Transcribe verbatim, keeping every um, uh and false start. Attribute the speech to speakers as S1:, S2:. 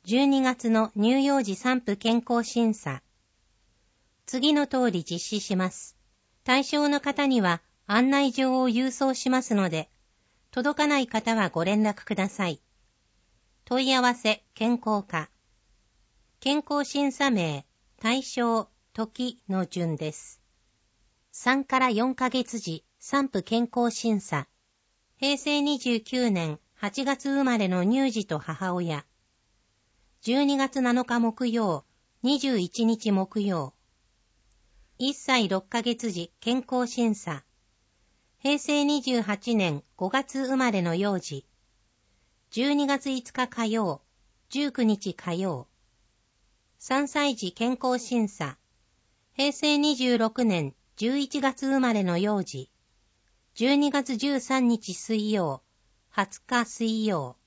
S1: じゅうにがつの乳幼児産婦健康審査。次の通り実施します。対象の方には案内状を郵送しますので、届かない方はご連絡ください。問い合わせ健康課。健康審査名、対象、時の順です。さんからよんかげつ時、産婦健康審査。へいせいにじゅうきゅうねんはちがつ生まれの乳児と母親。じゅうにがつなのか木曜、にじゅういちにち木曜。いっさいろっかげつ時、健康審査。へいせいにじゅうはちねんごがつ生まれの幼児。じゅうにがついつか火曜、じゅうくにち火曜。さんさい児健康審査。へいせいにじゅうろくねんじゅういちがつ生まれの幼児。じゅうにがつじゅうさんにち水曜、はつか水曜。